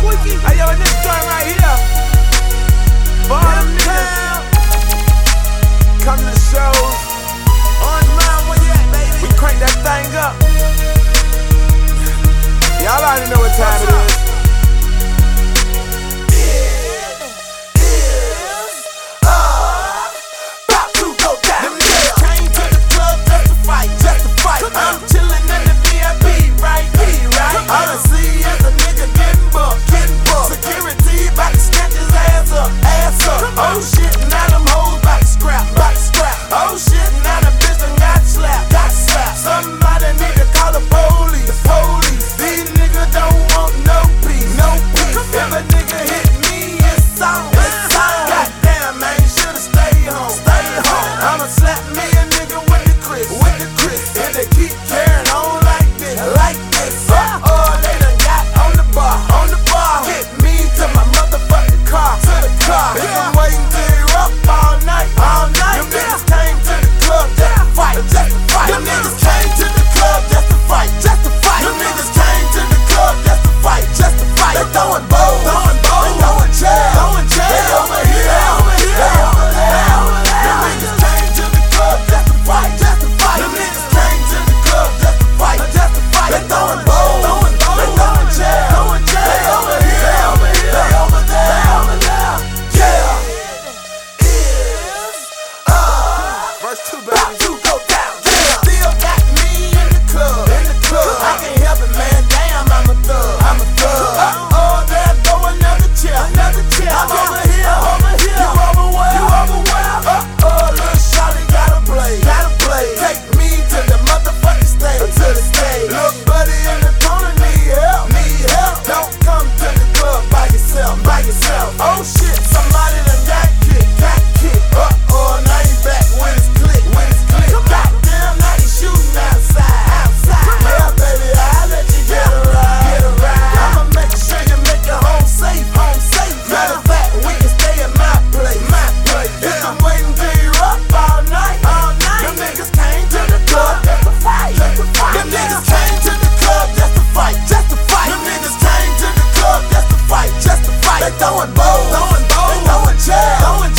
Hey, yo, this joint right here. For all them niggas come to the shows. Orange Mountain, where you at, baby? We crank that thing up. Y'all already know what time it is. I'm chillin' in the VIP, right? All I see is a nigga getting booked. Security bout to snatch his ass up. Oh shit, now them hoes bout to scrap. Oh shit, now the bitch done got slapped. Somebody need to call the police. These niggas don't want no peace. If a nigga hit me, it's on. Goddamn, man, shoulda stayed home. I'ma slap me a nigga with the Chris. And they keep carrying on like this. They done got on the bar. Hit me to my motherfucking car. Been waiting to erupt all night. Them niggas came to the club just to fight. Them niggas came to the club just to fight. Them niggas came to the club just to fight. They throwing bowls, they throwing chairs. They over here, they over there. Them niggas came to the club just to fight. Them niggas came to the club just to fight. They throwing bowls, they throwing chairs. They over here, they over there. Yeah. Verse 2, baby. To go down. Still got me in the club. I can't help it, man. Damn, I'm a thug. There go another chair. I'm over here. You over where? Little shawty gotta play. Take me to the motherfucking stage. Little buddy in the corner need help. Don't come to the club by yourself. Oh shit, somebody done got kicked. Now he back with his click. Goddamn, now he shooting outside. Yeah, baby, I'll let you get a ride. I'ma make sure you make it home safe. Matter of fact, we can stay at my place. If I'm waiting to erupt all night. Them niggas came to the club just to fight. Them niggas came to the club just to fight. Them niggas came to the club just to fight. They throwing bowls, they throwing chairs.